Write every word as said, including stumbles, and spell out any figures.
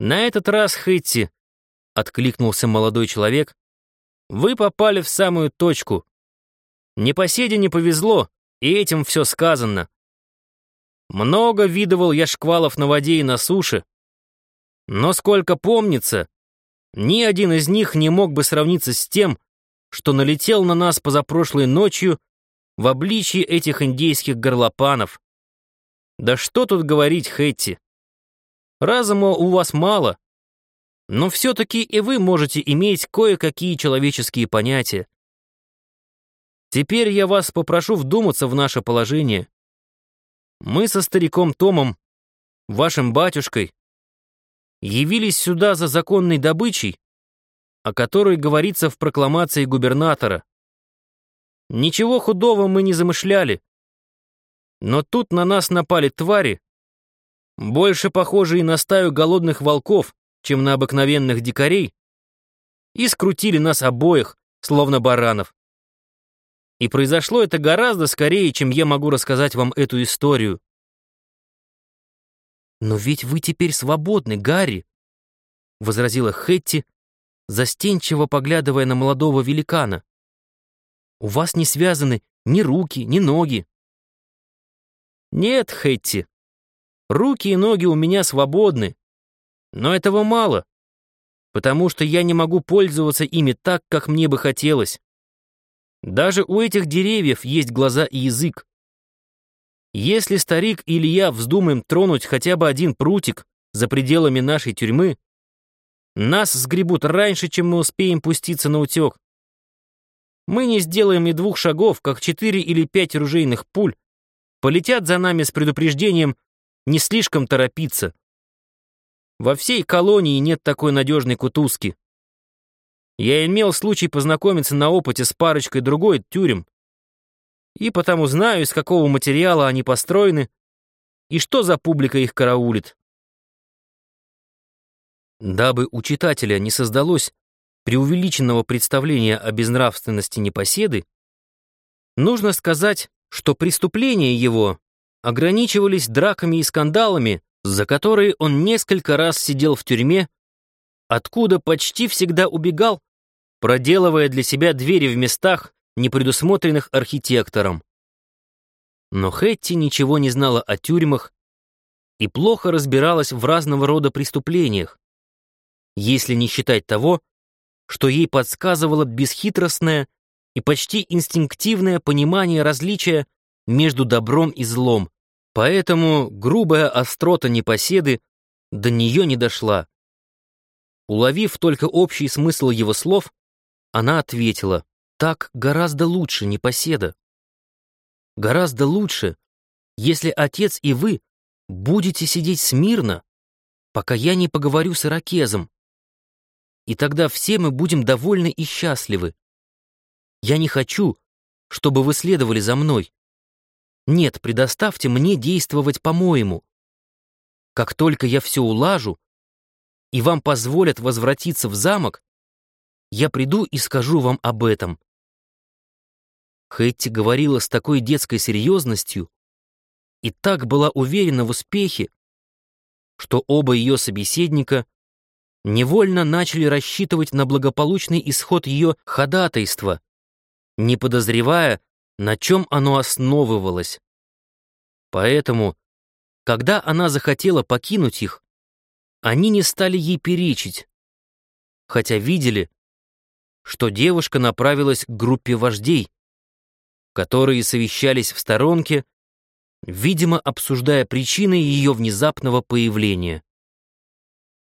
«На этот раз, Хэтти», — откликнулся молодой человек, — «вы попали в самую точку. Непоседе не повезло, и этим все сказано. Много видывал я шквалов на воде и на суше, но, сколько помнится, ни один из них не мог бы сравниться с тем, что налетел на нас позапрошлой ночью в обличье этих индейских горлопанов. Да что тут говорить, Хэтти. Разума у вас мало, но все-таки и вы можете иметь кое-какие человеческие понятия. Теперь я вас попрошу вдуматься в наше положение. Мы со стариком Томом, вашим батюшкой, явились сюда за законной добычей, о которой говорится в прокламации губернатора. Ничего худого мы не замышляли, но тут на нас напали твари, больше похожие на стаю голодных волков, чем на обыкновенных дикарей, и скрутили нас обоих, словно баранов. И произошло это гораздо скорее, чем я могу рассказать вам эту историю. «Но ведь вы теперь свободны, Гарри», — возразила Хэтти, застенчиво поглядывая на молодого великана. «У вас не связаны ни руки, ни ноги». «Нет, Хэтти, руки и ноги у меня свободны, но этого мало, потому что я не могу пользоваться ими так, как мне бы хотелось. Даже у этих деревьев есть глаза и язык. Если старик или я вздумаем тронуть хотя бы один прутик за пределами нашей тюрьмы, нас сгребут раньше, чем мы успеем пуститься на утек. Мы не сделаем и двух шагов, как четыре или пять ружейных пуль полетят за нами с предупреждением не слишком торопиться. Во всей колонии нет такой надежной кутузки. Я имел случай познакомиться на опыте с парочкой другой тюрем, и потому знаю, из какого материала они построены и что за публика их караулит. Дабы у читателя не создалось преувеличенного представления о безнравственности непоседы, нужно сказать, что преступления его ограничивались драками и скандалами, за которые он несколько раз сидел в тюрьме, откуда почти всегда убегал, проделывая для себя двери в местах, не предусмотренных архитектором. Но Хэтти ничего не знала о тюрьмах и плохо разбиралась в разного рода преступлениях, если не считать того, что ей подсказывало бесхитростное и почти инстинктивное понимание различия между добром и злом. Поэтому грубая острота непоседы до нее не дошла. Уловив только общий смысл его слов, она ответила: «Так гораздо лучше, непоседа. Гораздо лучше, если отец и вы будете сидеть смирно, пока я не поговорю с ирокезом. И тогда все мы будем довольны и счастливы. Я не хочу, чтобы вы следовали за мной. Нет, предоставьте мне действовать по-моему. Как только я все улажу, и вам позволят возвратиться в замок, я приду и скажу вам об этом». Хэтти говорила с такой детской серьезностью и так была уверена в успехе, что оба ее собеседника невольно начали рассчитывать на благополучный исход ее ходатайства, не подозревая, на чем оно основывалось. Поэтому, когда она захотела покинуть их, они не стали ей перечить, хотя видели, что девушка направилась к группе вождей, которые совещались в сторонке, видимо, обсуждая причины ее внезапного появления.